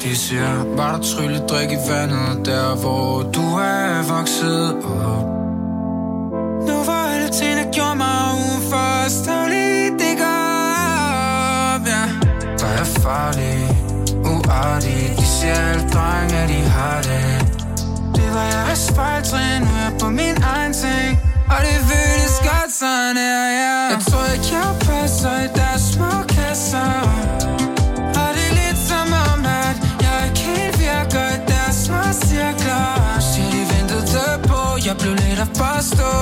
de siger, var der trylledrik i vandet, der hvor du er vokset op. Nu var alle ting, der gjorde mig udenfor, stadig det går op, ja. Der er farlig, uartig, de siger alle drenge, at de har det. Det var jeg spejltræn, nu er jeg på min egen ting, og det føles godt sådan her, ja. Jeg tror ikke, jeg passer i deres små kasser, og det er lidt som om, at jeg ikke helt virker i deres små cirkler. Så de ventede på, jeg blev lidt at forstå.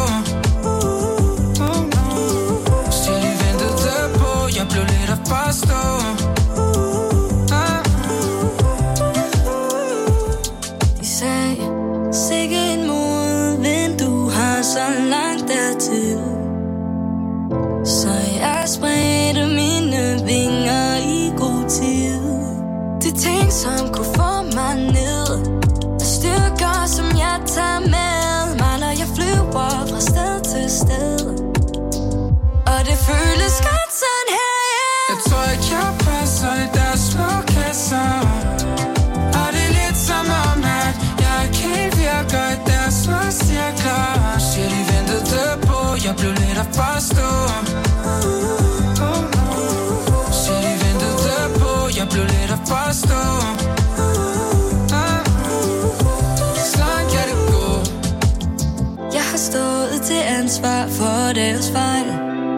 Så de ventede på, jeg blev lidt at forstå. De sagde, sikke en modvind, du har så langt dertil. Så jeg spredte mine vinger i god tid. De ting, som kunne få mig ned, er styrker, som jeg tager med mig, når jeg flyver fra sted til sted. Og det føles godt sådan her, yeah. Jeg tror ikke, jeg passer i deres små kasser, og det er lidt som om, at jeg ikke helt virker i deres små cirkler. Så de ventede på, jeg blev lidt at forstå. Så de ventede på, jeg blev lidt at forstå. Sådan kan det gå. Jeg har stået til ansvar for deres fejl,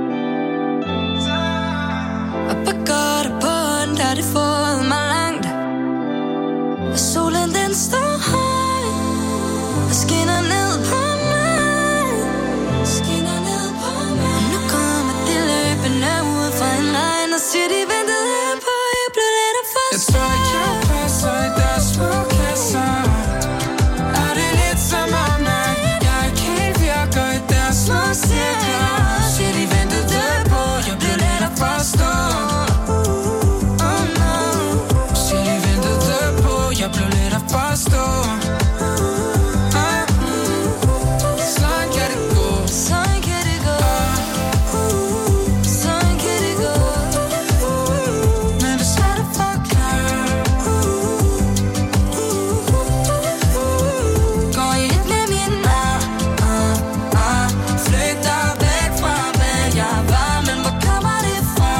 og på godt og på ondt har det fået mig langt. Og solen den står høj og skinner ned på mig, skinner ned på mig. Og nu kommer de løbende ud fra en regn og siger, de ventede på, jeg blev lidt af forstå. Jeg tror ikke, jeg passer i deres små kasser, og det er lidt som om, at jeg ikke helt virker i deres små cirkler. Siger de ventede på, jeg blev lidt af forstå. Siger de ventede på, jeg blev lidt af forstå. Sådan kan det gå. Sådan kan det gå. Sådan kan det gå. Men det er svært at forklare. Går I lidt med min flygter væk fra, hvad jeg var, men hvor kommer det fra?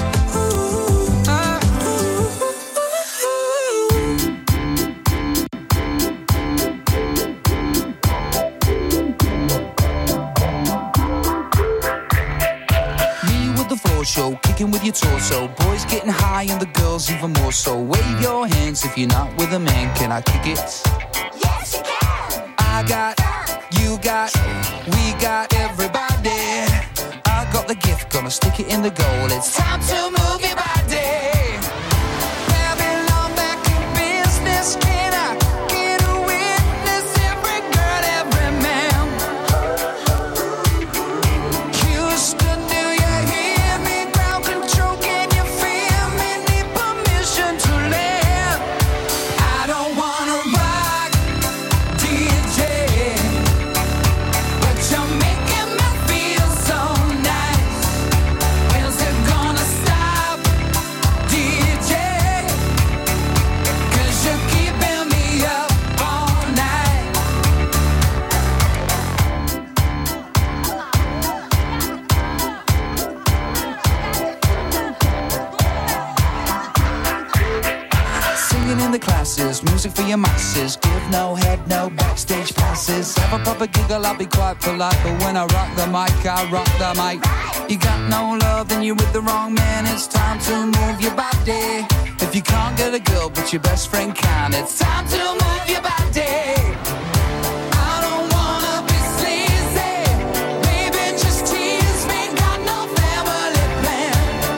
Show, kicking with your torso. Boys getting high and the girls even more so. Wave your hands if you're not with a man. Can I kick it? Yes, you can. I got, you got, we got everybody. I got the gift, gonna stick it in the goal. It's time to move your body. Babylon back in business. Can I get a witness? Every girl, every man. Houston, do you hear me? Ground control, can you feel me? Need permission to land. I don't wanna rock, DJ, but you're making me feel so nice. When's it gonna stop, DJ? 'Cause you're keeping me up all night. Singing in the classes, music for your masses. Give no head, no backstage passes. Have a proper giggle, I'll be quite polite. But when I rock the mic, I rock the mic. You got no love, then you're with the wrong man. It's time to move your body. If you can't get a girl, but your best friend can, it's time to move your body. I don't wanna be sleazy. Baby, just tease me. Got no family plan.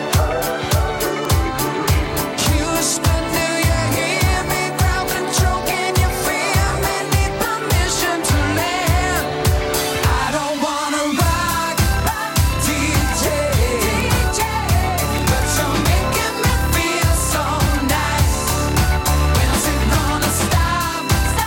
Houston, do you hear me? Ground control, can you feel me? Need permission to land. I don't wanna rock, DJ, but you're making me feel so nice. When's it gonna stop,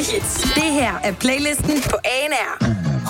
hits. Det her er playlisten på ANR.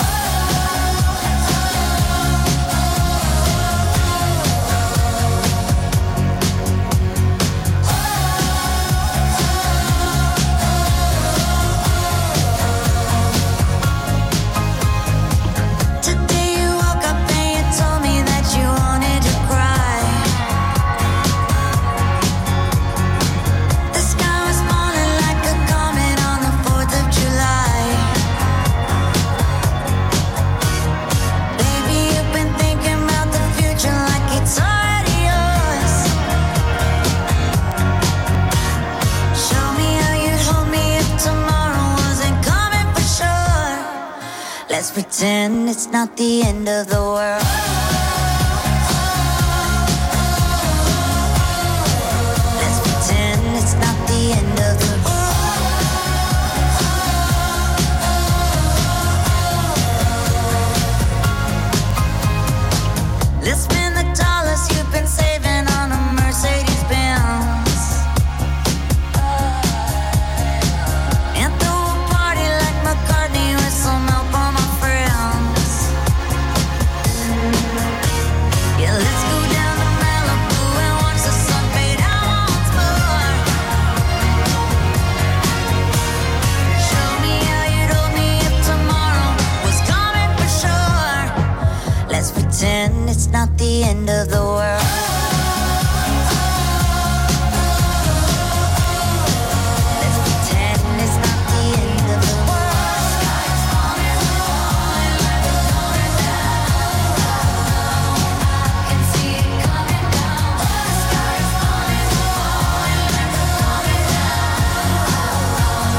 Let's pretend it's not the end of the world. Let's pretend it's not the end of the world. Let's spend the dollars you've been saving on a Mercedes-Benz and throw a party like McCartney with some help on my friends. Yeah, let's go down to Malibu and watch the sun fade out once more. Show me how you'd hold me if tomorrow was coming for sure. Let's pretend it's not the end of the world. Let's pretend it's not the end of the world. Sky's falling, falling, falling down. I can see it coming down. The sky's falling, falling, falling down.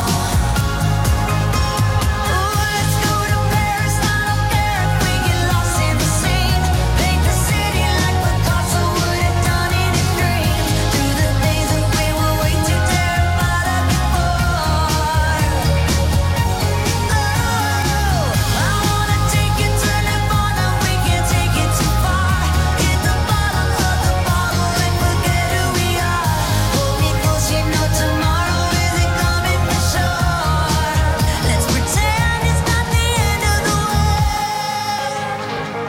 Ooh, let's go to Paris. I don't care if we get lost in the scene. Paint the city like Picasso would have done in his dreams. Through the things that we were way too terrified of before. Oh, I wanna take you to Nirvana. We can't take it too far. Hit the bottom of the bottle and forget who we are. Hold me close, you know tomorrow isn't coming for sure. Let's pretend it's not the end of the world.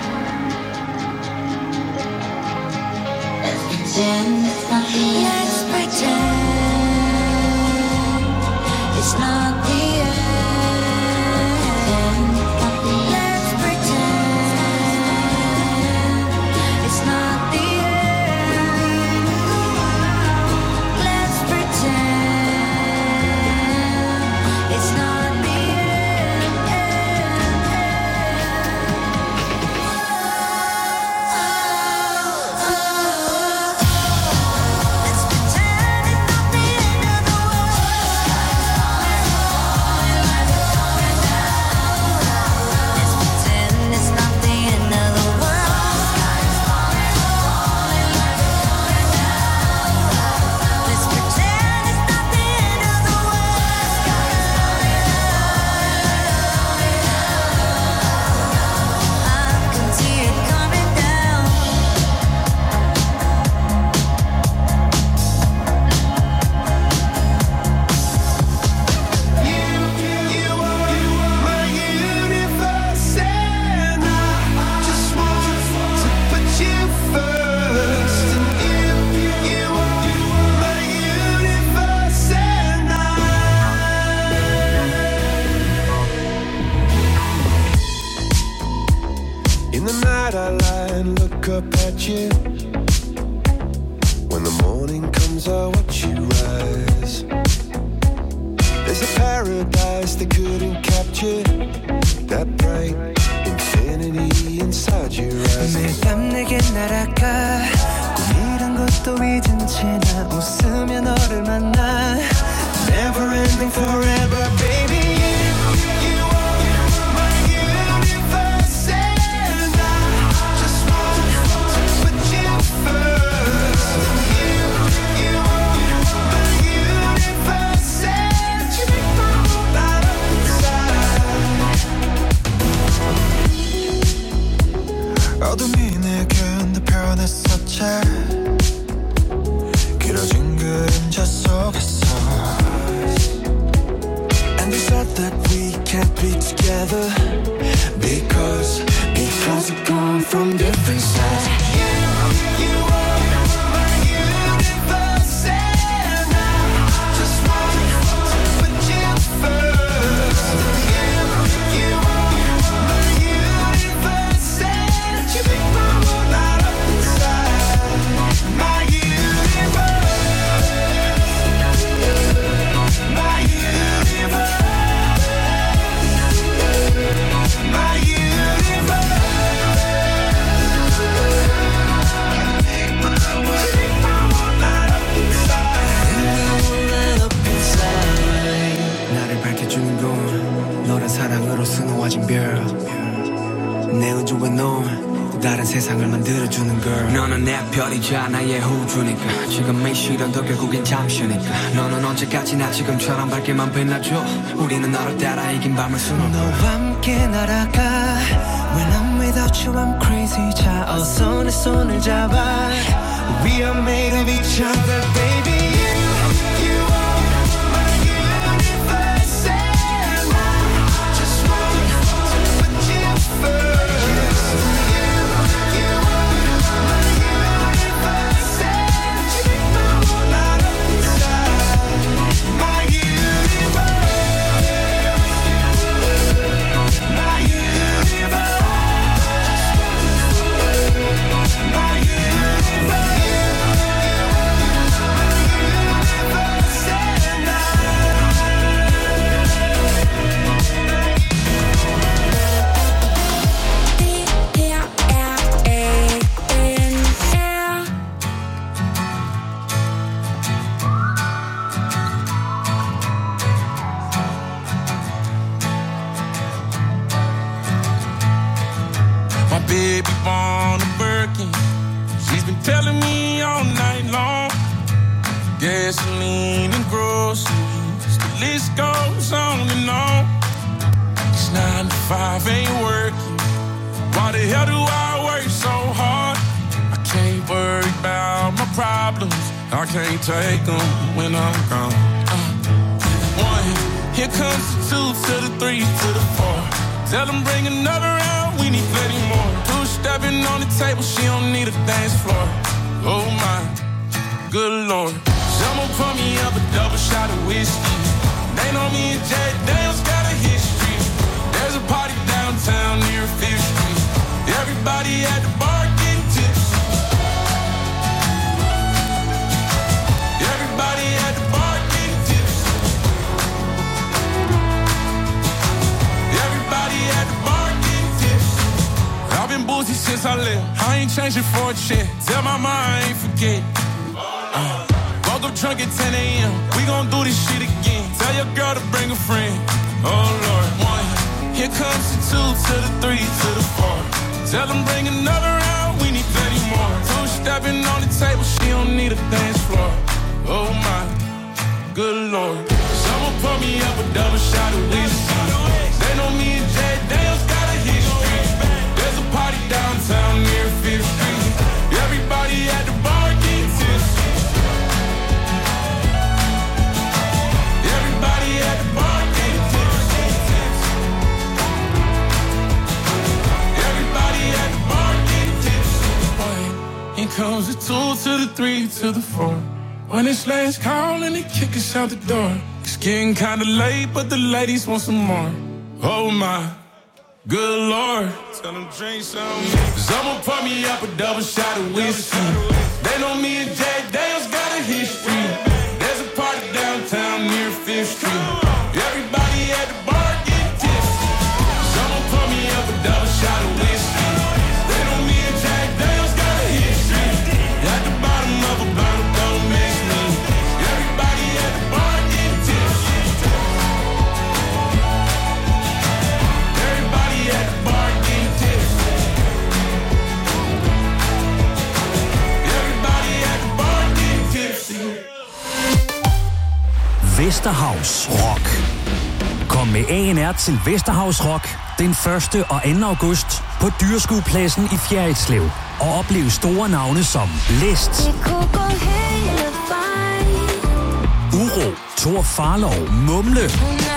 Let's pretend it's not the end. Let's pretend it's not the end. Let's pretend it's not the end. Let's pretend it's not the Let's pretend it's not the end of the world. Sky's falling, falling, falling down. Let's pretend it's not the end of the world. Sky's falling, falling, falling down. Let's pretend it's not the end of the world. Sky's falling, falling down. I can see it coming down. In the night I lie and look up at you. When the morning comes I watch you rise. There's a paradise they couldn't capture. That bright infinity inside your eyes. 매일 밤 내게 날아가 꿈이란 것도 잊은 채 나 웃으며 너를 만나. Never ending forever baby. You are my universe and I just want to put you first. You are my universe and you make my whole light up inside. 어둠이 내게 흔들편했었지. 길어진 그림자 속에서 And this 세상을 만들어주는 girl. 너는 내 별이자 나의 호주니까 지금의 시련도 결국엔 잠시니까 너는 언제까지나 지금처럼 밝게만 빛나줘. 우리는 너를 따라 이긴 밤을 수놓고 너와 함께 날아가. When I'm without you I'm crazy. 자 어서 내 손을 잡아. We are made of each other baby. You are my universe and I just want to put you first. Baby born a Birkin. She's been telling me all night long. Gasoline and groceries, the list goes on and on. It's 9 to 5, ain't working. Why the hell do I work so hard? I can't worry about my problems. I can't take them when I'm gone. 1, here comes the 2 to the 3 to the 4. Tell them bring another round, we need plenty more. 2 stepping on the table, she don't need a dance floor. Oh my, good lord. Someone pour me up a double shot of whiskey. They know me and Jay Daniels got a history. There's a party downtown near 5th Street. Everybody at the bar getting tipsy. Everybody at the bar getting tipsy. Everybody at the bar getting tipsy. I've been boozy since I left. I ain't changing for a check. Tell my mom I ain't forget. Woke up drunk at 10 a.m. We gon' do this shit again. Tell your girl to bring a friend. Oh Lord. 1, here comes the 2 to the 3 to the 4. Tell them bring another round, we need plenty more. 2 stepping on the table, she don't need a dance floor. Oh my, good lord. Someone pour me up a double shot of whiskey. They know me and Jay Daniels got a history. There's a party downtown near 5th Street. Everybody at the bar getting tipsy. Everybody at the bar getting tipsy. Everybody at the bar getting tipsy. Here comes the 2 to the 3 to the 4. When it's last call and they kick us out the door. It's getting kinda late, but the ladies want some more. Oh my, good lord. Tell them drink some. Someone pour me up a double shot of whiskey. They know me and Jay Daniels got a history. There's a party downtown near 5th Street. Everybody at the bar getting tipsy. Someone pour me up a double shot of whiskey. They know me and Jay Daniels got a history. At the bottom of a bottle, don't miss me. Everybody at the bar getting tipsy. Everybody at the bar getting tipsy. Everybody at the bar getting tipsy. Vesterhavs Rock. Kom med ANR til Vesterhavs Rock den 1. og 2. august på Dyreskuepladsen i Fjerritslev. Og oplev store navne som Blæst, Uro, Thor Farlov, Mumle,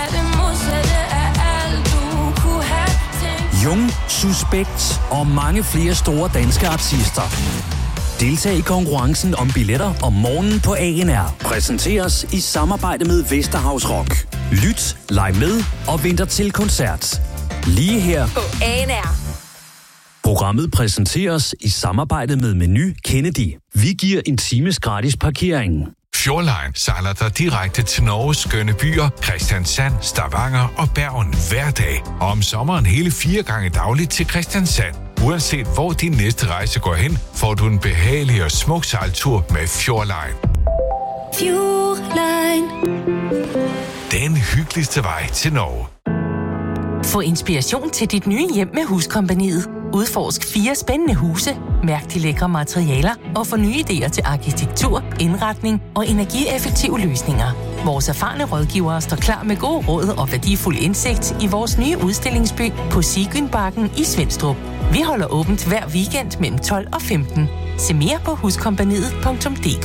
Jung, Suspekt og mange flere store danske artister. Deltag i konkurrencen om billetter om morgenen på ANR. Præsenteres i samarbejde med Vesterhavs Rock. Lyt, leg med og venter til koncert. Lige her På ANR. Programmet præsenteres i samarbejde med Meny Kennedy. Vi giver en times gratis parkering. Fjordline sejler dig direkte til Norges skønne byer, Kristiansand, Stavanger og Bergen hver dag. Og om sommeren hele 4 gange dagligt til Kristiansand. Uanset hvor din næste rejse går hen, får du en behagelig og smuk sejltur med Fjordline. Fjordline. Den hyggeligste vej til Norge. Få inspiration til dit nye hjem med Huskompagniet. Udforsk 4 spændende huse, mærk de lækre materialer og få nye idéer til arkitektur, indretning og energieffektive løsninger. Vores erfarne rådgivere står klar med gode råd og værdifuld indsigt i vores nye udstillingsby på Sigynbakken i Svenstrup. Vi holder åbent hver weekend mellem 12 og 15. Se mere på huskompagniet.dk.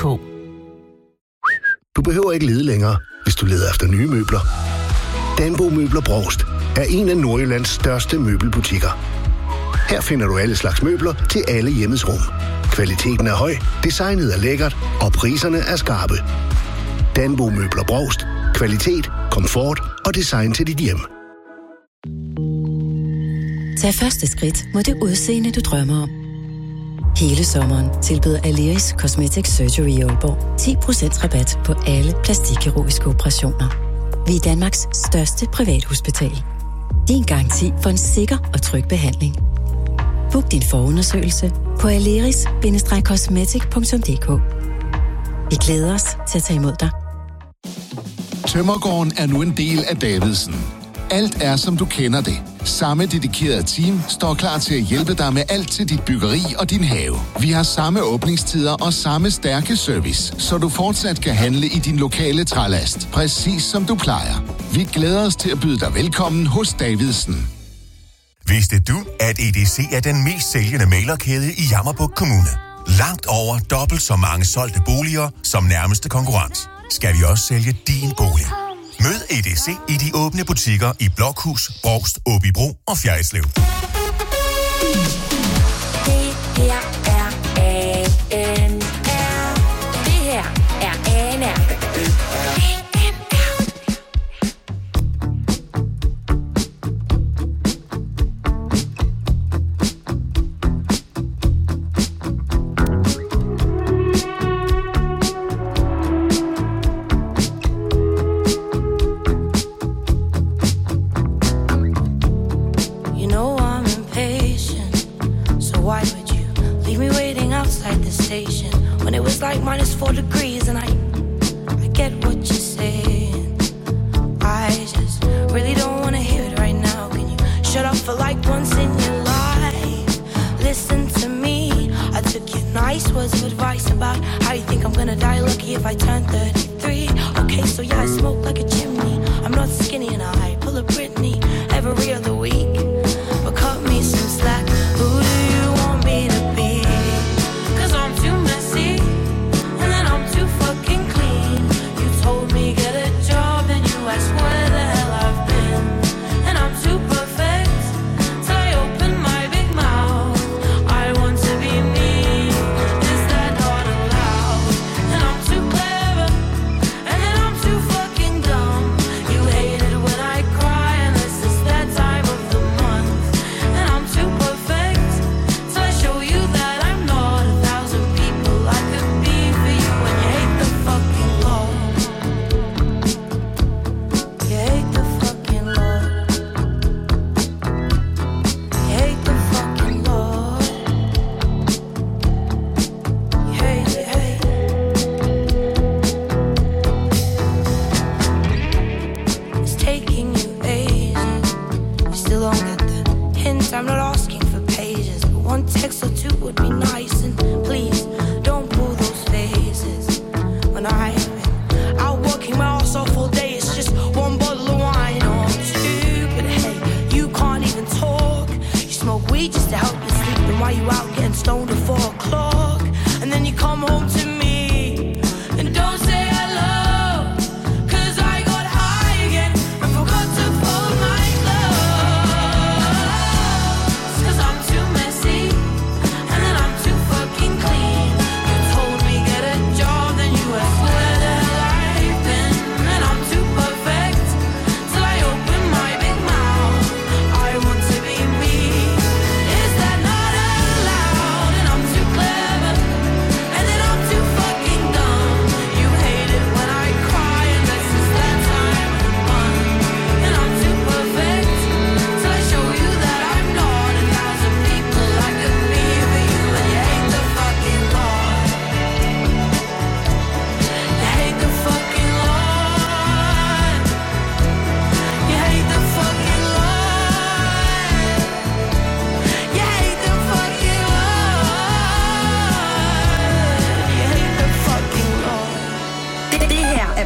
Du behøver ikke lede længere, hvis du leder efter nye møbler. Danbo Møbler Brovst er en af Nordjyllands største møbelbutikker. Her finder du alle slags møbler til alle hjemmets rum. Kvaliteten er høj, designet er lækkert, og priserne er skarpe. Danbo Møbler Brovst. Kvalitet, komfort og design til dit hjem. Tag første skridt mod det udseende, du drømmer om. Hele sommeren tilbyder Aleris Cosmetic Surgery i Aalborg 10% rabat på alle plastikkirurgiske operationer. Vi er Danmarks største privathospital. Din garanti for en sikker og tryg behandling. Book din forundersøgelse på aleris-cosmetic.dk. Vi glæder os til at tage imod dig. Tømmergården er nu en del af Davidsen. Alt er, som du kender det. Samme dedikerede team står klar til at hjælpe dig med alt til dit byggeri og din have. Vi har samme åbningstider og samme stærke service, så du fortsat kan handle i din lokale trælast, præcis som du plejer. Vi glæder os til at byde dig velkommen hos Davidsen. Vidste du, at EDC er den mest sælgende mailerkæde i Jammerbugt Kommune? Langt over dobbelt så mange solgte boliger som nærmeste konkurrent. Skal vi også sælge din bolig? Mød EDC i de åbne butikker i Blokhus, Brovst, Åbybro og Fjerritslev. Det her er ANR. Det her er ANR. Like -4 degrees and I get what you're saying. I just really don't want to hear it right now. Can you shut up for like once in your life? Listen to me. I took your nice words of advice about how you think I'm gonna die lucky if I turn 33. Okay, so yeah, I smoke like a chimney. I'm not skinny and I pull a Britney every other week. But cut me some slack. Who do you want me to be? 'Cause I'm too messy. And then I'm too fucking dumb. You hate it when I cry unless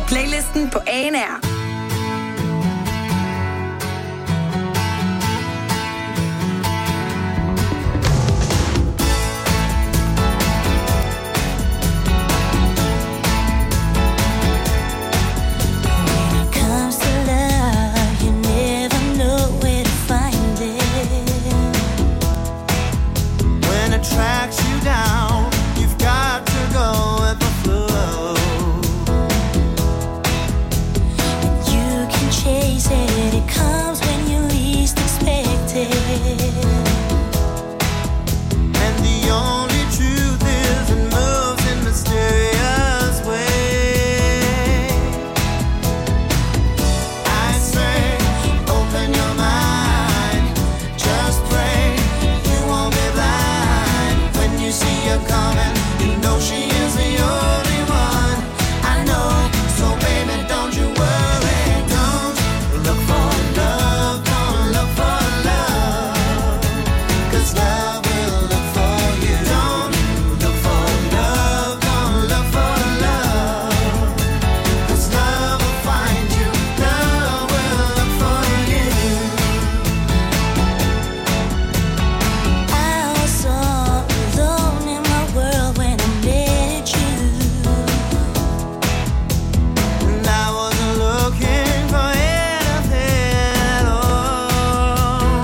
Playlisten på ANR. Tracks you down, you've got to go with the flow. You can chase it, it comes when you least expect it. And the only truth is it moves in mysterious ways. I say, open your mind, just pray you won't be blind. When you see her coming, you know she is the only one. I know, so baby, don't you worry. Don't look for love, don't look for love, 'cause love will look for you. Don't look for love, don't look for love, 'cause love will find you. Love will look for you. I was so alone in my world when I met you, and I wasn't looking for anything at all.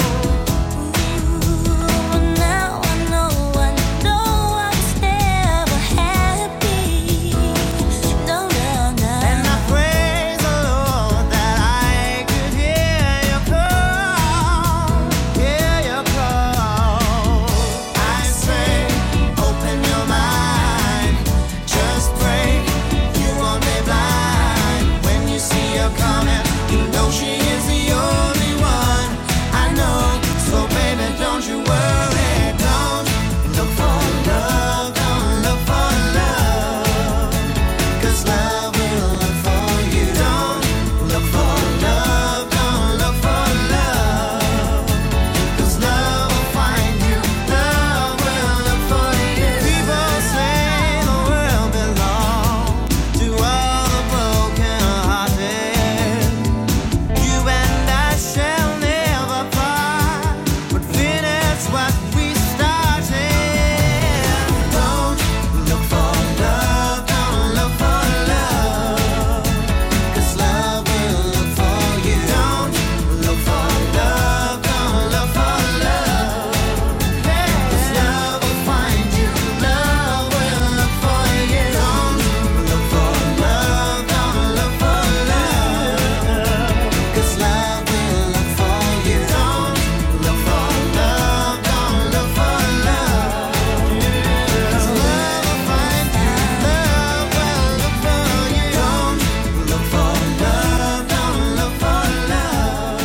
But now I know I was never happy. No, no, no. And I praise the Lord that I could hear you call, hear you call. I say, open your mind, just pray you won't be blind. When you see her coming, you know she is the only one. I know, so baby, don't you worry. Don't look for love, don't look for love, 'cause love will look for you. Don't look for love, don't look for love, 'cause love will find you. Love will look for you. People say the world belongs to all the broken-hearted. You and I shall never part, but finish what we started. Don't look for love, don't look for love, 'cause love will look for you. Don't look for love, don't look for love, 'cause love will find you. Love will look for you. Don't look for love, don't look for love, 'cause love will look for you. Don't look for love, don't look for love, 'cause love will find you. Love will look for you. Don't look for love, don't look for love.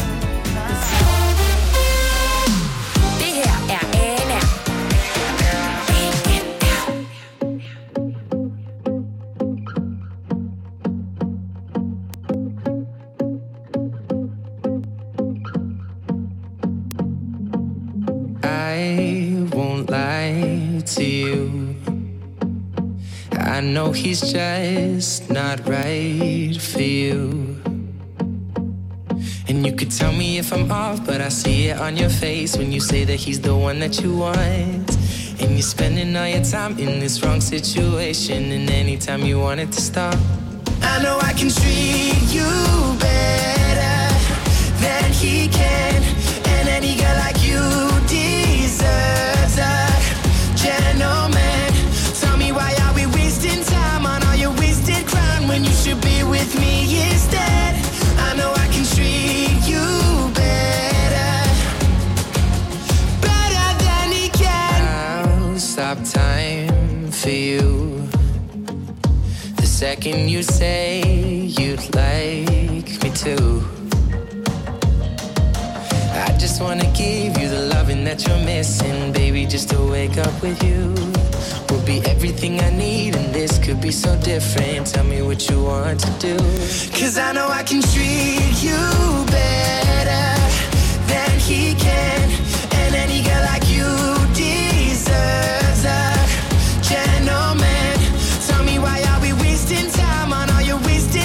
Det her er ANR. I won't lie to you. I know he's just not right for you. And you could tell me if I'm off, but I see it on your face when you say that he's the one that you want. And you're spending all your time in this wrong situation, and anytime you want it to stop, I know I can treat you better than he can. And any girl like you deserves a gentleman. Tell me, why are we wasting time on all your wasted crown when you should be with me instead? I know I can treat you better, better than he can. I'll stop time for you the second you say you'd like me to. I just wanna give you the loving that you're missing, baby. Just to wake up with you will be everything I need, and this could be so different. Tell me what you want to do, 'cause I know I can treat you better than he can. And any girl like you deserves a gentleman. Tell me, why are we wasting time on all your wasted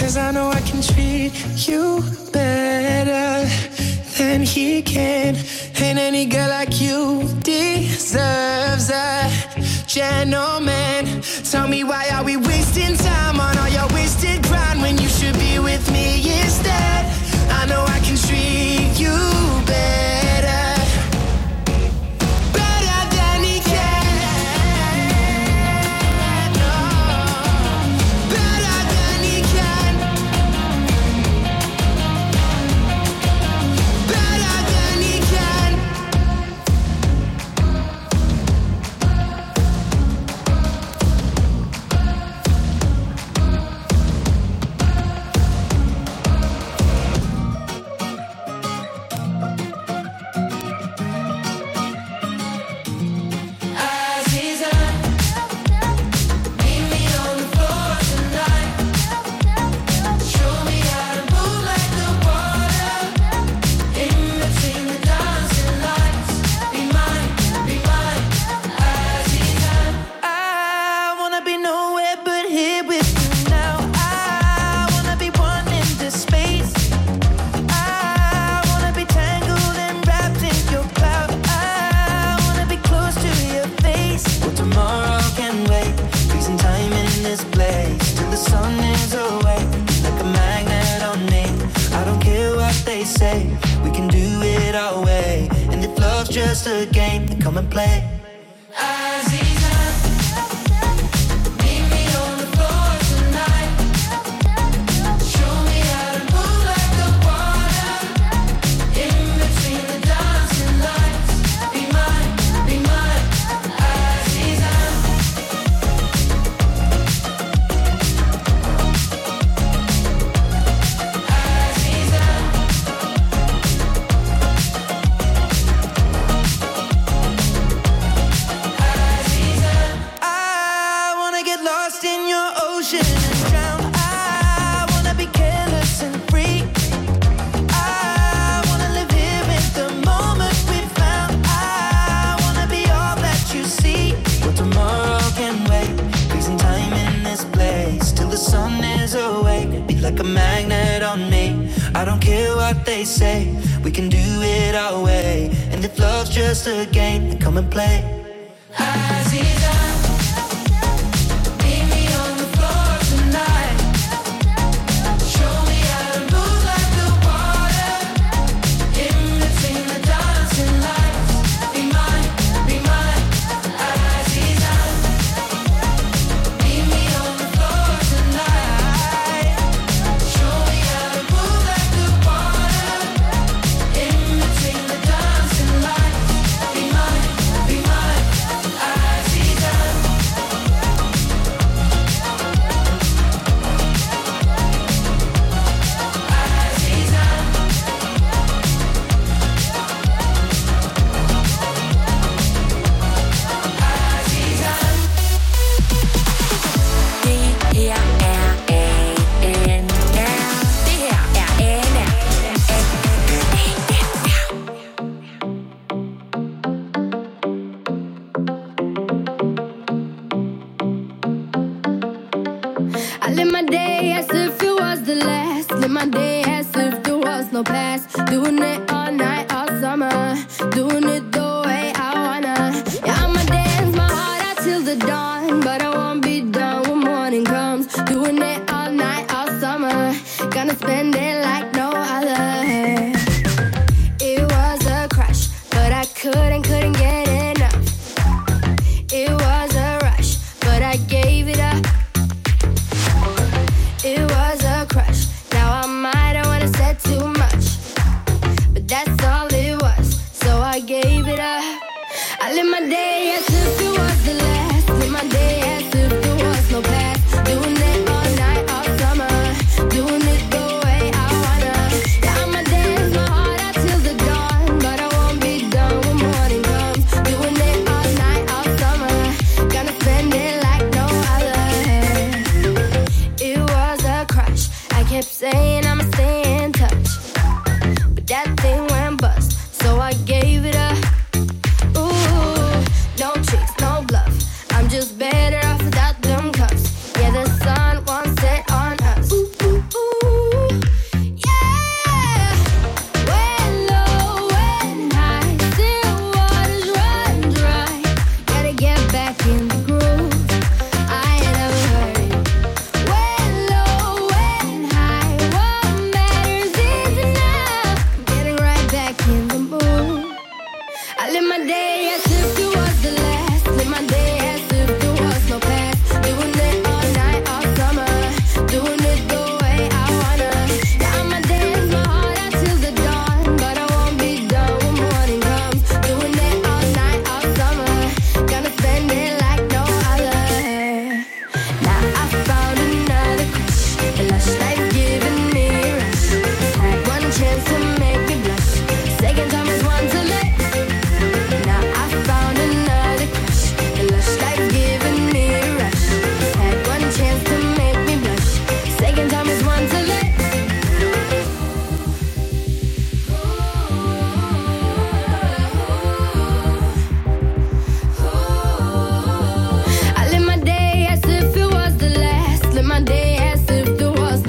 'cause I know I can treat you better than he can. Ain't any girl like you deserves a gentleman. Tell me, why are we wasting time on all your wasted grind when you should be with me instead? I know I can treat you better, better than he can. No, better than he can. Better than he can. We can do it our way, and if love's just a game, then come and play. Like a magnet on me. I don't care what they say, we can do it our way. And if love's just a game, then come and play. Aziza, meet me on the floor tonight. Show me how to move like the water in between the dancing lights. Be mine, Aziza. Meet me on the floor tonight. Show me how to move like the water in between the dancing lights. Be mine, Aziza. I live my day as if it was the last. Live my day as if there was no past. Doing it all night, all summer. Doing it the way I wanna. Yeah, I'ma dance my heart out till the dawn. But I won't be done when morning comes. Doing it all night, all summer. Gonna spend it like no other. It was a crush, but I couldn't get enough. It was a rush, but I gave it up. It was a crush. Now I might have wanna said too much, but that's all it was. So I gave it up. I live my day as if it was the last. Live my day as if there was no past. Doing it all night, all summer. Doing it the way I wanna. Yeah, I'ma dance my heart out till the dawn, but I won't be done when morning comes. Doing it all night, all summer. Gonna spend it like no other. It was a crush. I kept saying I'ma stay in touch, but that thing went bust, so I gave it up. Ooh, don't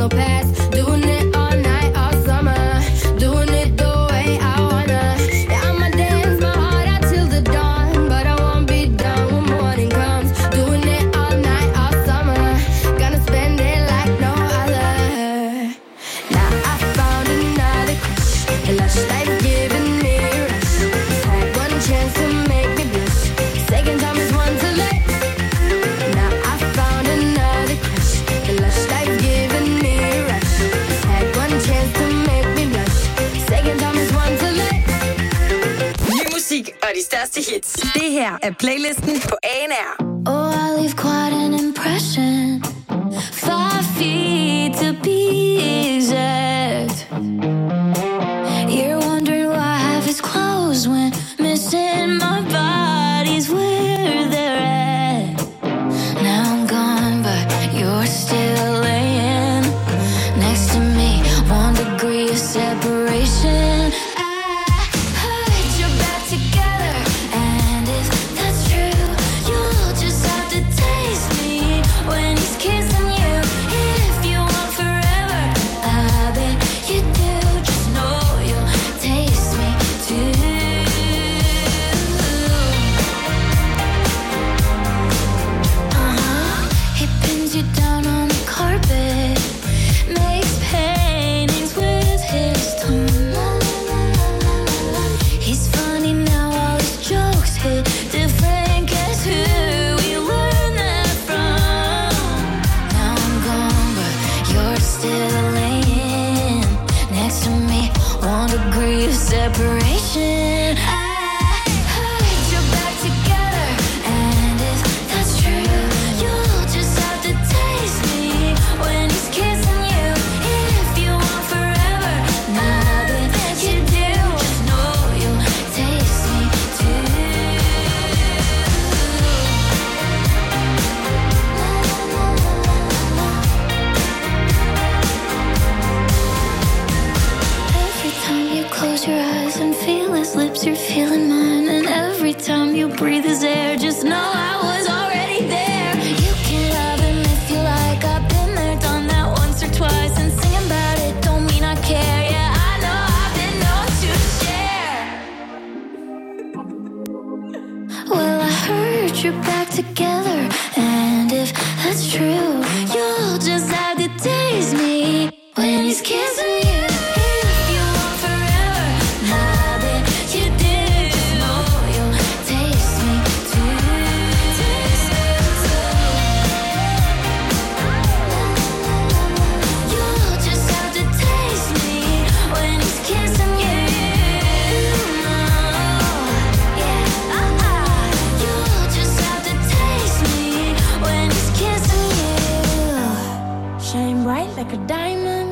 past. Doing it all night, all summer. Doing it the way I wanna. Yeah, I'ma dance my heart out till the dawn, but I won't be done when morning comes. Doing it all night, all summer. Gonna spend it like no other. Now I found another crush. A lush life giving me a rush. Had one chance to make me blush. Second time is one to let. Now I found another crush. A lush life giving me a rush. Had one chance to make me blush. Second time is one to let. Ny musik og de største hits. Det her er playlisten på ANR. Oh, I leave quite an impression. 5 feet to be exact. You're wondering why half is closed when missing my body's where they're at. Now I'm gone, but you're still laying next to me. 1 degree of separation. I put your back together, and if that's true, you'll just have to taste me when he's kissing you. If you want forever, I bet you do. Just know you'll taste me too. He pins you down on the carpet, makes paintings with his tongue. He's funny now, all his jokes hit different. Guess who we learned that from? Now I'm gone, but you're still laying next to me. 1 degree of separation. I put your back together, and if that's true, you'll just have to taste me when he's kissing you. If you want forever, I bet you do. Just know you'll taste me too. Every time you close your eyes and feel his lips, you're feeling mine. And every time you breathe his air, just know I was already there. You can love him if you like. I've been there, done that once or twice. And singing about it don't mean I care. Yeah, I know I've been known to share. Well, I heard you're back together, and if that's true, you'll just have to taste me when he's kissing you. If you want forever, I bet you do. Just know you'll taste me too. You'll just have to taste me when he's kissing you. You'll just have to taste me when he's kissing you. Shine bright like a diamond.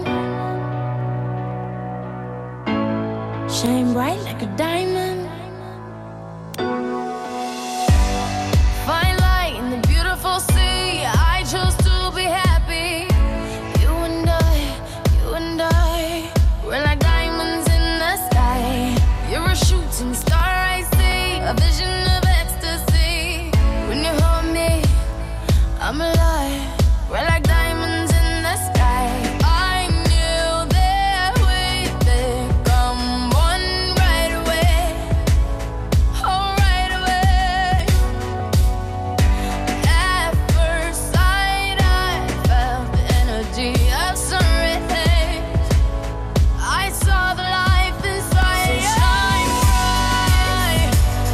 Shine bright like a diamond. Find light in the beautiful sea. I chose to be happy. You and I, we're like diamonds in the sky. You're a shooting star, I see, a vision of ecstasy. When you hold me, I'm alive. We're like diamonds in the sky. I knew that we'd become one right away. Oh, right away. At first sight, I felt the energy of sun rays. I saw the life inside. So shine bright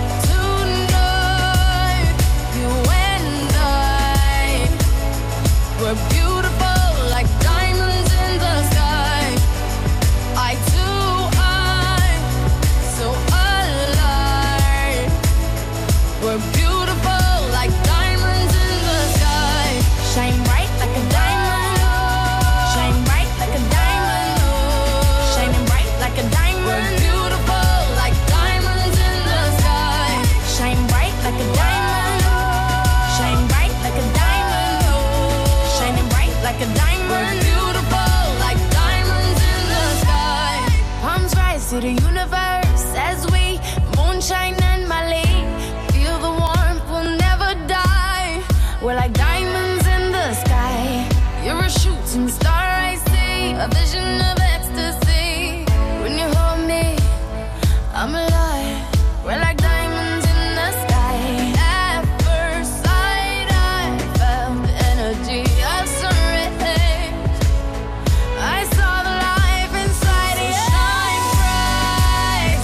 tonight. You and I, we're beautiful like diamonds in the sky. I too, I'm so alive. We're beautiful like diamonds in the sky. Shine bright like a diamond. Shine bright like a diamond. Shining bright like a diamond. We're beautiful like diamonds in the sky. Shine bright like a diamond. Shine bright like a diamond. Shining bright like a diamond. We're beautiful like diamonds in the sky. Palms rise to the universe as we moonshine and Mali. Feel the warmth, we'll never die. We're like diamonds in the sky. You're a shooting star, I see. a vision of ecstasy. When you hold me, I'm alive. We're like diamonds in the sky. At first sight, I felt the energy of sun rays. I saw the life inside you. Shine bright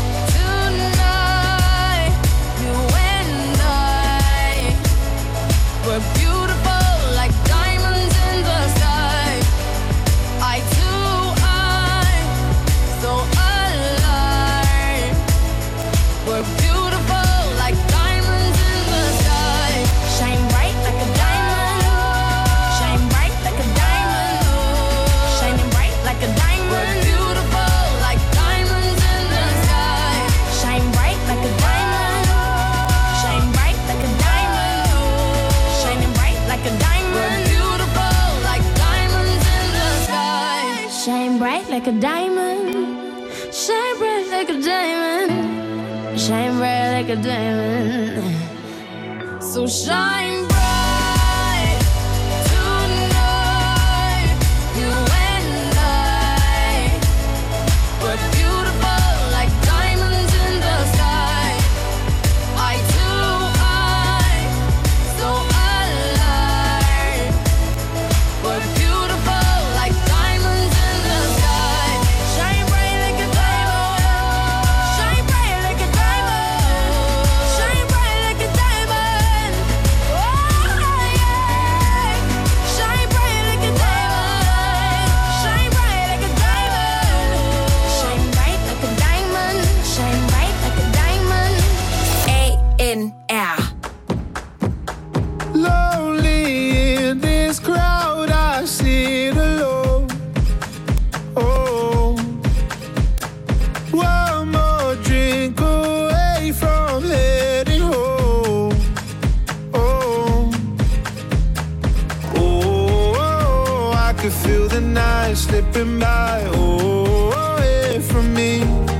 tonight. You and I were beautiful like diamonds in the sky. I too, I'm so alive. We're beautiful like diamonds in the sky. Shine bright like a diamond. Shine bright like a diamond. Shining bright like a diamond. We're beautiful like diamonds in the sky. Shine bright like a diamond. Shine bright like a diamond. Shining bright like a diamond. We're beautiful like diamonds in the sky. Shine bright like a diamond. Shine bright like a diamond. Shine bright like a diamond. So shine bright tonight. You and I were beautiful like diamonds in the sky. I too, I'm so alive. We're beautiful like diamonds in the sky. Shine bright like a diamond. Shine bright like a diamond. Shine bright like a diamond. Oh yeah. Shine bright like a diamond. Shine bright like a diamond. Shine bright like a diamond. Shine bright like a diamond. ANR. Lonely in this crowd, I sit alone. Oh, one more drink away from heading home. Oh, oh, I could feel the night slipping by. Oh, away from me.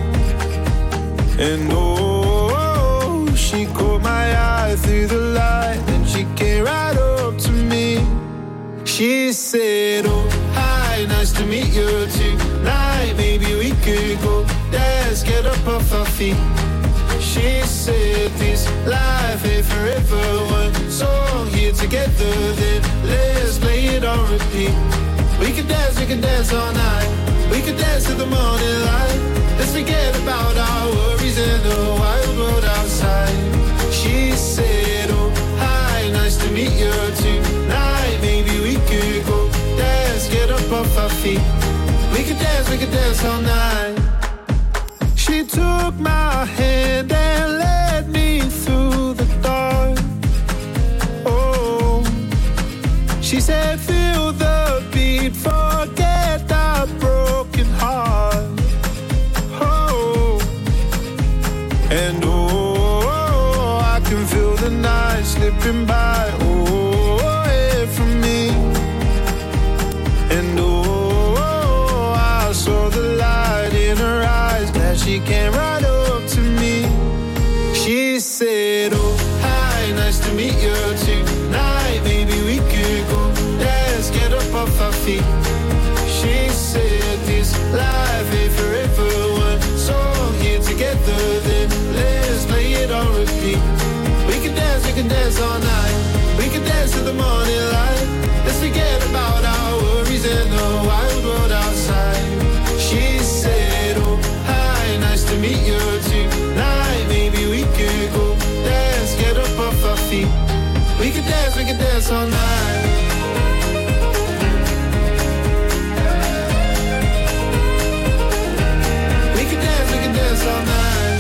And oh, she caught my eye through the light, and she came right up to me. She said, oh, hi, nice to meet you tonight. Maybe we could go dance, get up off our feet. She said, this life ain't forever. One song here together, then let's play it on repeat. We could dance all night. We could dance till the morning light. Let's forget about our worries and the wild world outside. She said, oh, hi, nice to meet you tonight. Maybe we could go dance, get up off our feet. We could dance all night. She took my hand and led me through the dark. Oh, she said, feel the beat, forget our broken heart. Oh, and oh, I can feel the night slipping by. Oh, away from me. And oh, I saw the light in her eyes as she came right up to me. She said, oh, hi, nice to meet you tonight. Maybe we could go dance, get up off our feet. She said, this life ain't forever. One song here together, then let's play it on repeat. We can dance all night. We can dance till the morning light. Let's forget about our worries and the wild world outside. She said, oh, hi, nice to meet you tonight. Maybe we could go dance, get up off our feet. We can dance all night. We can dance all night.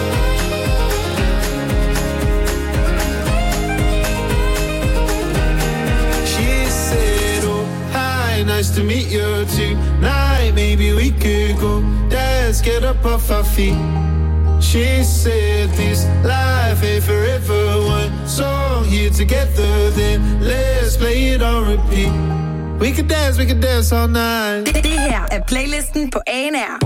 She said, oh, hi, nice to meet you tonight. Maybe we could go dance, get up off our feet. She said, this life ain't forever. One song here together, then let's play it on repeat. We can dance all night. Det her er playlisten på ANR.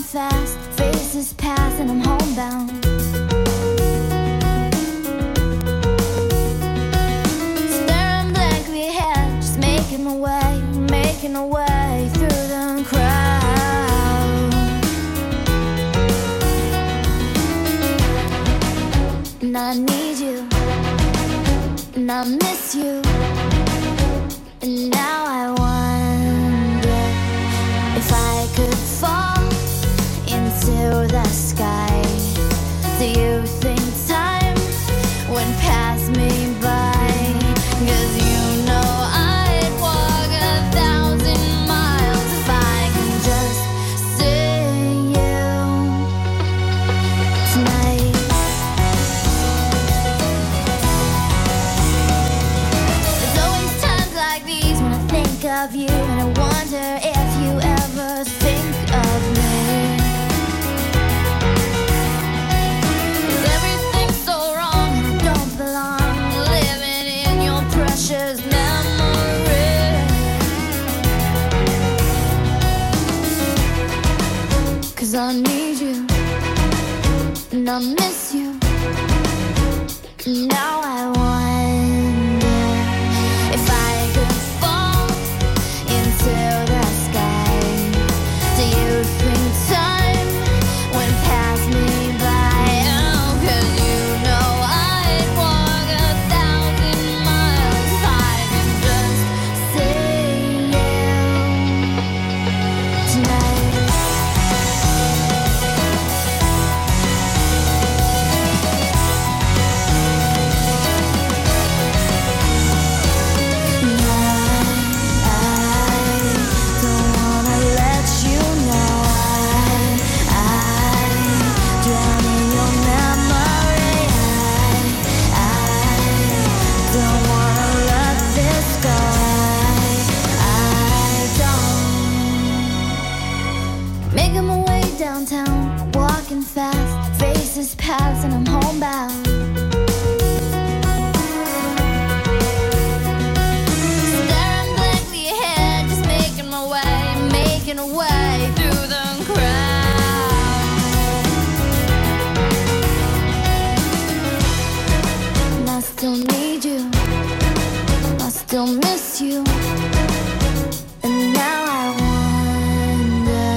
walking fast, faces pass and I'm homebound. Staring blankly ahead, just making my way through the crowd. And I need you, and I miss you, and now I wonder if I could fall into the sky. Do you think time would pass me by? 'Cause you know I'd walk 1,000 miles if I can just see you tonight. There's always times like these when I think of you, and I wonder if you ever think of me. 'Cause everything's so wrong and I don't belong, living in your precious memory. 'Cause I need you, and I miss you, and now I wonder if I could fall into the sky. Do you think time would pass me by? Oh, 'cause you know I'd walk 1,000 miles if I can just see you tonight. Making my way downtown, walking fast, faces pass and I'm homebound. Staring blankly ahead, just making my way through the crowd. And I still need you, I still miss you, and now I wonder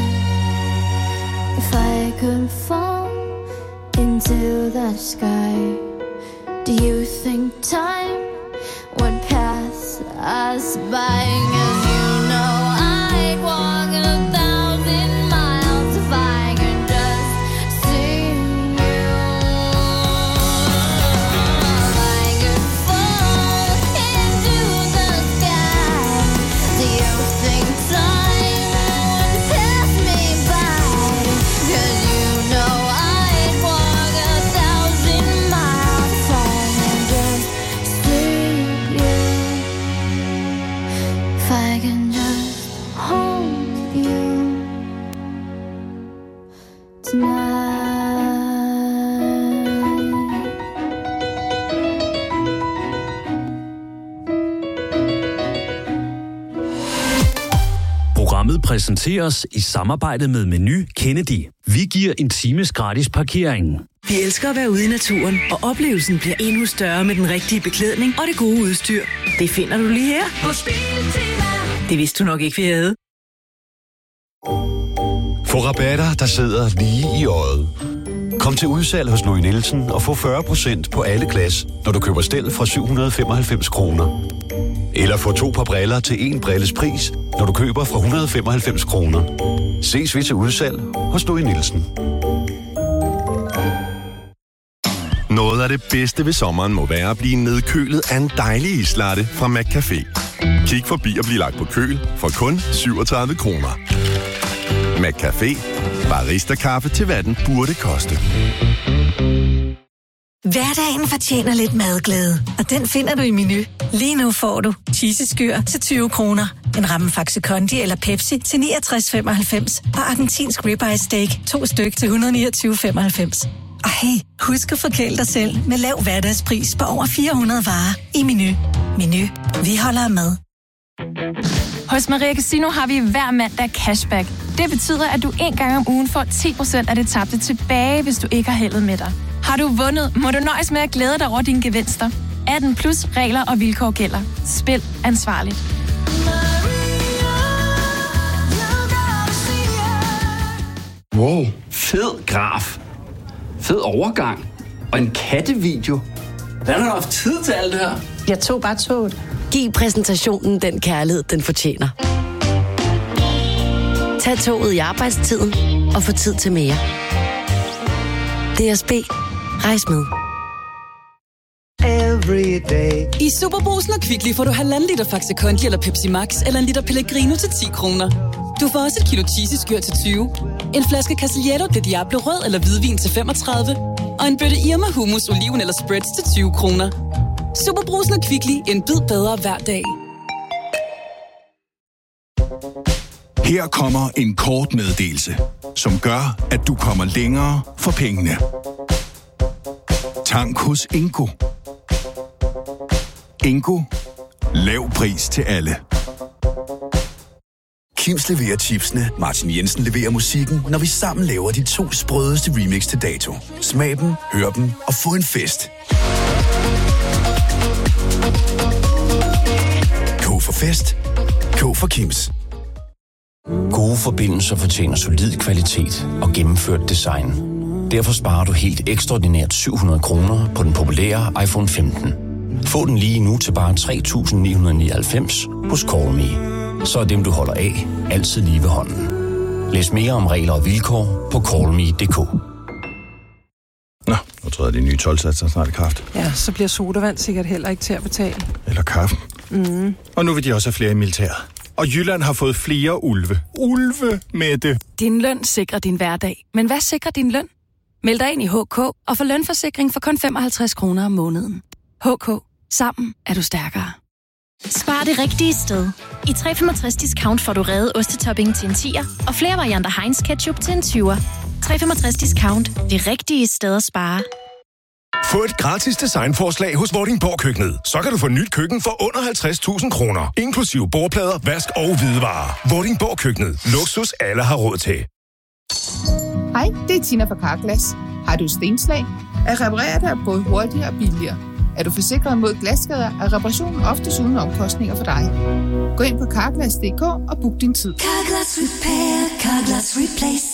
if I could fall into the sky. Do you think time would pass us by? 'Cause you know I'd walk 1,000 miles if I could just see you. If I could fall into the sky, do you think time would pass me by? 'Cause you know I'd walk 1,000 miles if I can just see you. If I can just hold you tonight. Programmet præsenteres i samarbejde med Meny Kennedy. Vi giver en times gratis parkering. Vi elsker at være ude i naturen, og oplevelsen bliver endnu større med den rigtige beklædning og det gode udstyr. Det finder du lige her på Biltema. Det vidste du nok ikke, vi havde. Få rabatter, der sidder lige i øjet. Kom til udsalg hos Louis Nielsen og få 40% på alle glas, når du køber stel fra 795 kroner. Eller få 2 par briller til 1 brilles pris, når du køber fra 195 kroner. Ses vi til udsalg hos Louis Nielsen. Noget af det bedste ved sommeren må være at blive nedkølet af en dejlig islatte fra McCafé. Kig forbi og bliv lagt på køl for kun 37 kroner. McCafé. Barista-kaffe til hvad den burde koste. Hverdagen fortjener lidt madglæde, og den finder du i Meny. Lige nu får du cheeseskyr til 20 kroner, en ramme Faxe Kondi eller Pepsi til 69,95 og argentinsk ribeye steak 2 styk til 129,95. Og hey, husk at forkæle dig selv med lav hverdagspris på over 400 varer i Meny. Meny. Vi holder med. Hos Maria Casino har vi hver mandag cashback, Det betyder, at du en gang om ugen får 10% af det tabte tilbage, hvis du ikke har heldet med dig. Har du vundet, må du nøjes med at glæde dig over dine gevinster. 18 plus regler og vilkår gælder. Spil ansvarligt. Wow, fed graf. Fed overgang. Og en kattevideo. Hvordan har du haft tid til alt det her? Jeg tog bare toget. Giv præsentationen den kærlighed, den fortjener. Tag toget i arbejdstiden og få tid til mere. DSB. Rejs med. I Superbrugsen og Kvickly får du 1,5 liter Faxe Kondi eller Pepsi Max eller en liter Pellegrino til 10 kroner. Du får også et kilo cheesy-skyr til 20, en flaske Castillejo de Diablo rød eller hvidvin til 35, og en bøtte Irma hummus, oliven eller spreads til 20 kroner. Superbrugsen og Kvickly. En bid bedre hver dag. Her kommer en kort meddelelse, som gør, at du kommer længere for pengene. Tank hos Ingo. Ingo. Lav pris til alle. Kims leverer chipsene, Martin Jensen leverer musikken, når vi sammen laver de 2 sprødeste remix til dato. Smag dem, hør dem og få en fest. K for fest. K for Kims. Gode forbindelser fortjener solid kvalitet og gennemført design. Derfor sparer du helt ekstraordinært 700 kroner på den populære iPhone 15. Få den lige nu til bare 3.999 hos CallMe. Så er dem, du holder af, altid lige ved hånden. Læs mere om regler og vilkår på callme.dk. Nå, nu tror jeg, de nye 12-satser snart i kraft. Ja, så bliver sodavand sikkert heller ikke til at betale. Eller kaffen. Mm. Og nu vil de også have flere i militær. Og Jylland har fået flere ulve. Ulve, Mette! Din løn sikrer din hverdag. Men hvad sikrer din løn? Meld dig ind i HK og få lønforsikring for kun 55 kroner om måneden. HK. Sammen er du stærkere. Spar det rigtige sted. I 365 discount får du reddet ostetopping til en 10'er og flere varianter Heinz ketchup til en 20'er. 365 discount. Det rigtige sted at spare. Få et gratis designforslag hos Vordingborg Køkkenet. Så kan du få nyt køkken for under 50.000 kroner. Inklusive bordplader, vask og hvidevarer. Vordingborg Køkkenet. Luksus alle har råd til. Hej, det er Tina fra Carglass. Har du stenslag? At reparere dig både hurtigere og billigere. Er du forsikret mod glasskader, er reparationen oftest uden omkostninger for dig. Gå ind på Carglass.dk og book din tid. Carglass Repair, Carglass Replace.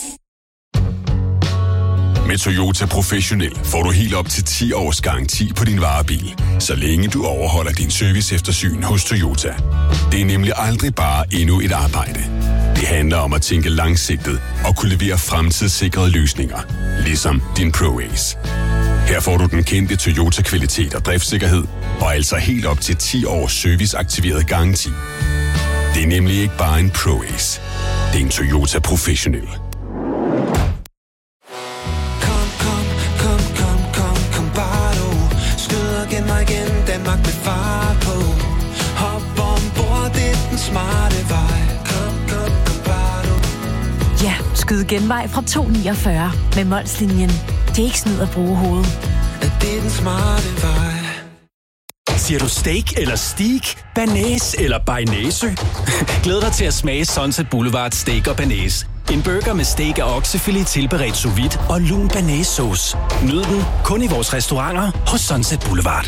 Med Toyota Professionel får du helt op til 10 års garanti på din varebil, så længe du overholder din serviceeftersyn hos Toyota. Det er nemlig aldrig bare endnu et arbejde. Det handler om at tænke langsigtet og kunne levere fremtidssikrede løsninger, ligesom din ProAce. Her får du den kendte Toyota-kvalitet og driftssikkerhed, og altså helt op til 10 års serviceaktiveret garanti. Det er nemlig ikke bare en ProAce. Det er en Toyota Professionel. Igen og igen, Danmark med far på. Hop ombord, det er den smarte vej. Kom, bare du. Ja, skyd genvej fra 249 med Molslinjen. Det er ikke snyd at bruge hovedet. Det er den smarte vej. Siger du steak eller steak? Banæs eller bearnaise? Glæd dig til at smage Sunset Boulevard Steak og Banæs. En burger med steak og oksefilet tilberedt sous vide og lun banæssauce. Nyd den kun i vores restauranter hos Sunset Boulevard.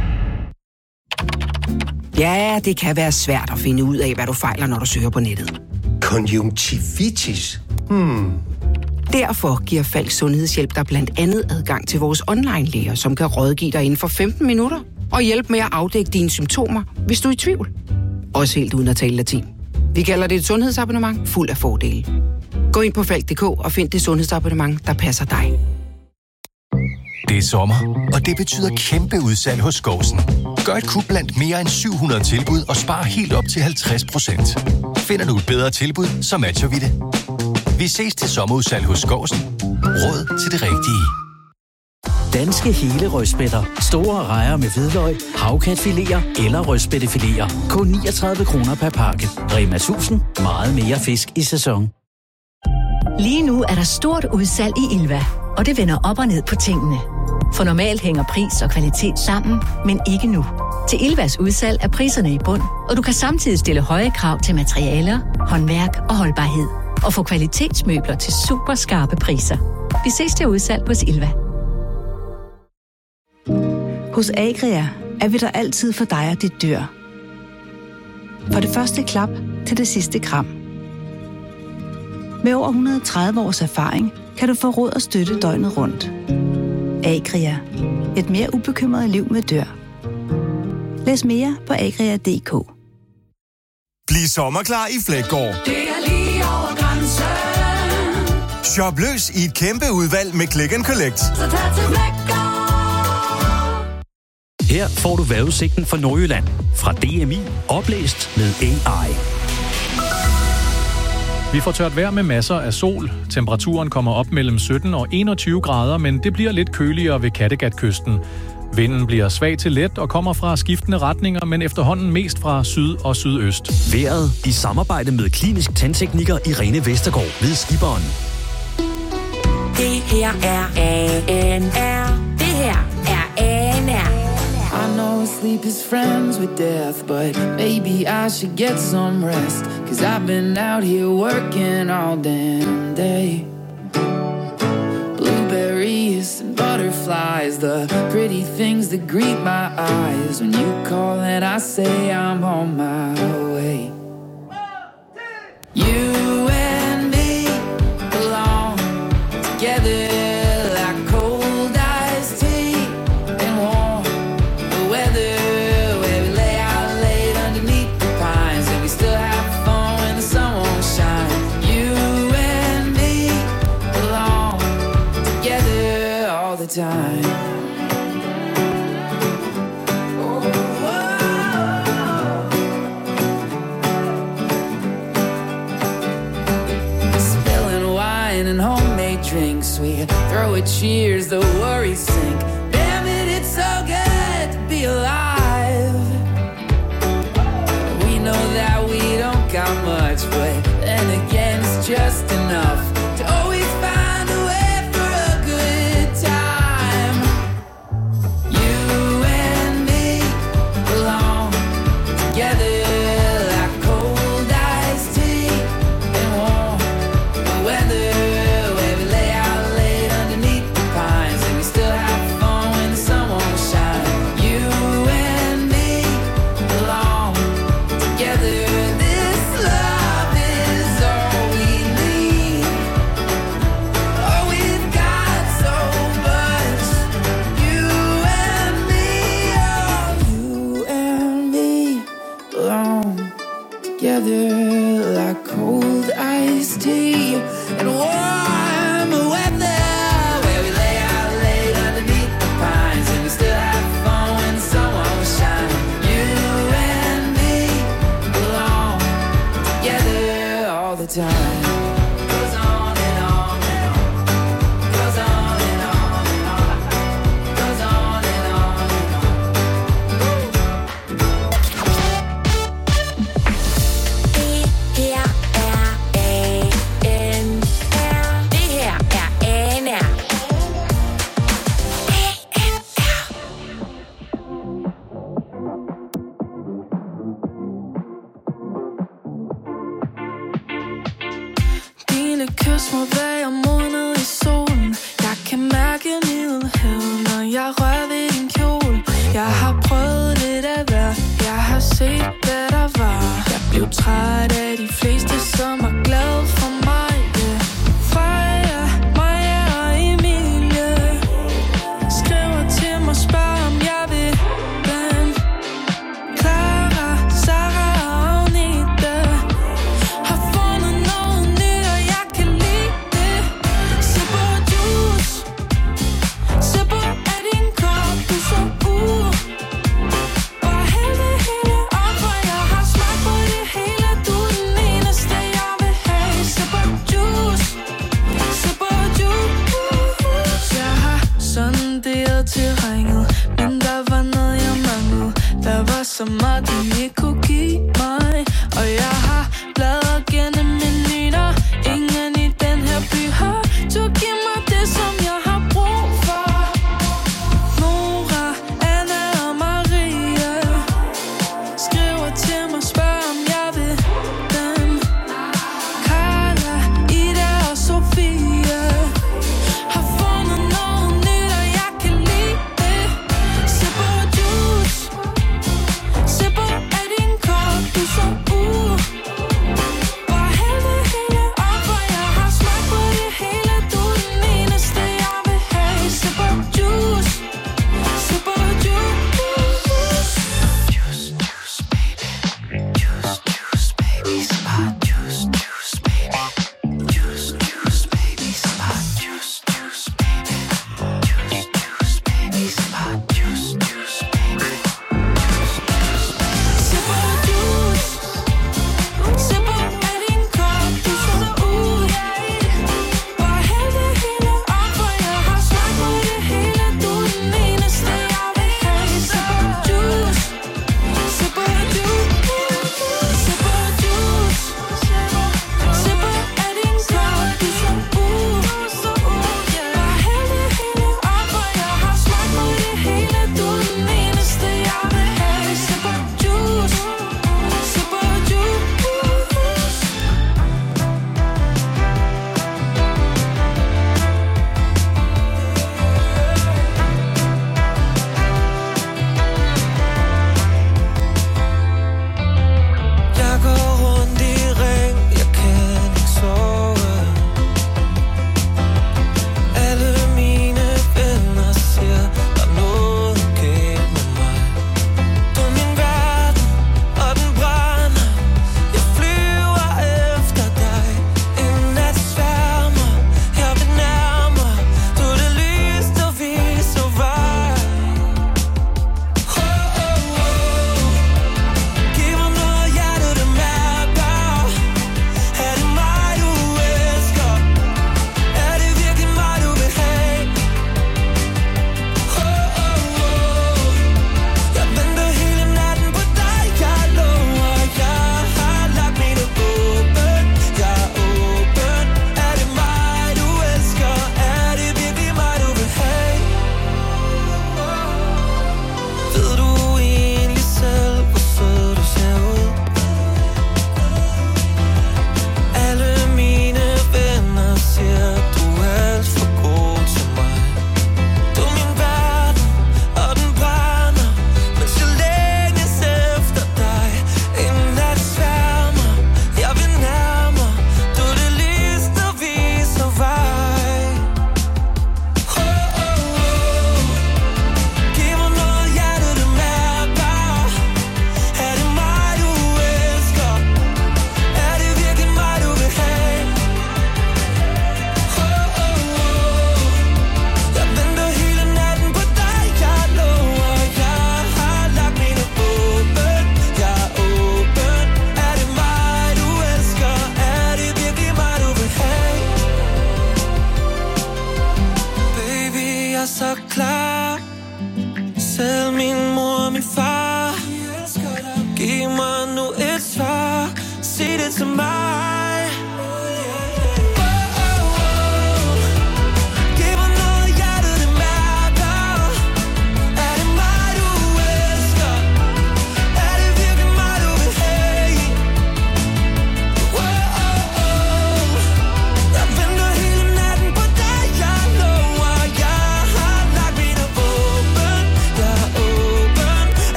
Ja, det kan være svært at finde ud af, hvad du fejler, når du søger på nettet. Konjunktivitis? Derfor giver Falk Sundhedshjælp dig blandt andet adgang til vores online-læger, som kan rådgive dig inden for 15 minutter og hjælpe med at afdække dine symptomer, hvis du er i tvivl. Også helt uden at tale latin. Vi kalder det et sundhedsabonnement fuld af fordele. Gå ind på Falk.dk og find det sundhedsabonnement, der passer dig. Det er sommer, og det betyder kæmpe udsalg hos Skåsen. Gør et kub blandt mere end 700 tilbud og spar helt op til 50%. Finder du et bedre tilbud, så matcher vi det. Vi ses til sommerudsalg hos Skåsen. Råd til det rigtige. Danske hele rødspætter. Store rejer med hvidløg, havkatfiléer eller rødspættefiléer. Kun 39 kroner per pakke. Rema 1000. Meget mere fisk i sæson. Lige nu er der stort udsalg i Ilva, og det vender op og ned på tingene. For normalt hænger pris og kvalitet sammen, men ikke nu. Til Ilvas udsalg er priserne i bund, og du kan samtidig stille høje krav til materialer, håndværk og holdbarhed. og få kvalitetsmøbler til super skarpe priser. Vi ses til udsalg hos Ilva. Hos Agria er vi der altid for dig og dit dyr. Fra det første klap til det sidste kram. Med over 130 års erfaring kan du få råd og støtte døgnet rundt. Agria. Et mere ubekymret liv med dyr. Læs mere på agria.dk. Bliv sommerklar i Fleggaard. Det er lige over grænsen. Shop løs i et kæmpe udvalg med Click & Collect. Så tag til Fleggaard. Her får du vejrudsigten for Nordjylland fra DMI, oplæst med AI. Vi får tørt vejr med masser af sol. Temperaturen kommer op mellem 17 og 21 grader, men det bliver lidt køligere ved Kattegatkysten. Vinden bliver svag til let og kommer fra skiftende retninger, men efterhånden mest fra syd og sydøst. Vejret i samarbejde med klinisk tandtekniker Irene Vestergaard ved Skiberen. Det her er ANR. Det her er ANR. I know sleep is friends with death, but maybe I should get some rest. 'Cause I've been out here working all damn day. Blueberries and butterflies, the pretty things that greet my eyes. When you call and I say I'm on my way. You and me belong together. Time. Spilling wine and homemade drinks, we throw a cheers, the worries sink. Damn it, it's so good to be alive. We know that we don't got much, but then again it's just enough to always find a way. Like cold iced tea and warm weather, where we lay out late underneath the pines, and we still have fun when the sun won't shine. You and me belong together all the time. Goes on and on and on. Goes on and on and on. Goes on and on and on. Kys mig hver måned i solen. Jeg kan mærke Middelhavet, når jeg rører ved din kjole. Jeg har prøvet lidt af hver, jeg har set hvad der var. Jeg blev træt af de fleste, som er glade for mig, yeah. Freja, Maja og Emilie skriver til mig, spørger om jeg vil den. Clara, Sarah og Agnete har fundet noget nyt, og jeg kan lide det. Sipper juice, sipper af din kop, du så bare hæld det hele op, for jeg har smagt på det hele. Du er den eneste, jeg vil have. Sipper juice, sipper juice. Jeg har sonderet terrænet, men der var noget, jeg manglede. Der var så meget, du ikke kunne give mig, og jeg har bladret gennem menuer. Ingen i den her by har du giver mig det, som jeg har brug for. Nora, Anna og Maria skriver til mig, spørger om jeg vil dem. Carla,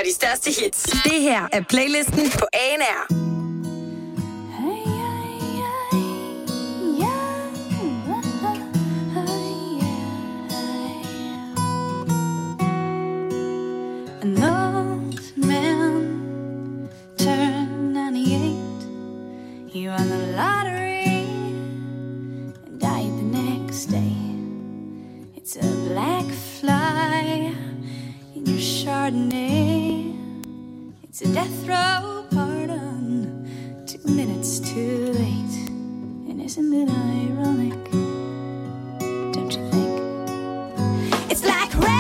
de største hits. Det her er playlisten på ANR. An old man turned 98. He won the lottery and died the next day. It's a black fly in your Chardonnay. It's a death row pardon, 2 minutes too late. And isn't it ironic? Don't you think? It's like rain.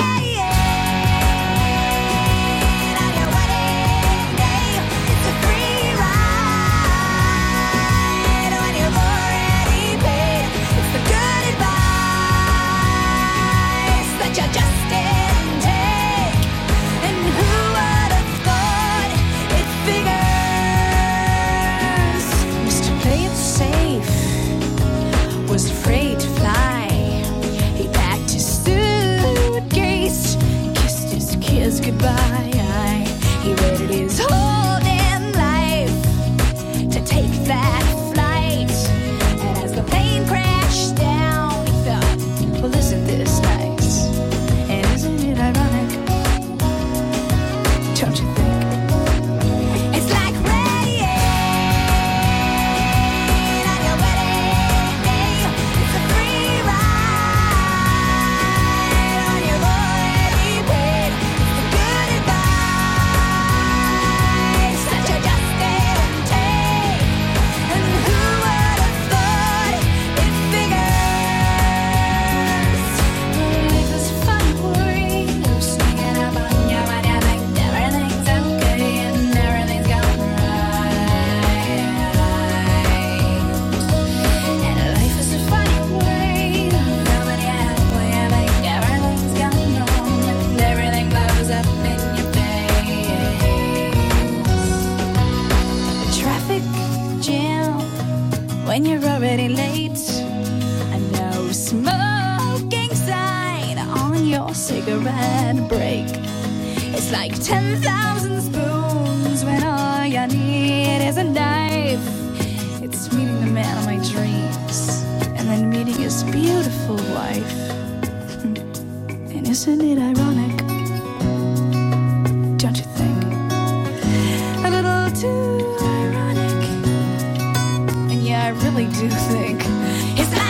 Afraid to fly. He packed his suitcase, kissed his kids goodbye. He waited his whole damn life to take that flight. And as the plane crashed down, he thought, well, isn't this nice? And isn't it ironic? Don't you think? It's like when you're already late, a no smoking sign on your cigarette break. It's like 10,000 spoons when all you need is a knife. It's meeting the man of my dreams and then meeting his beautiful wife. And isn't it ironic? Don't you think? A little too ironic. Yeah, I really do think it's like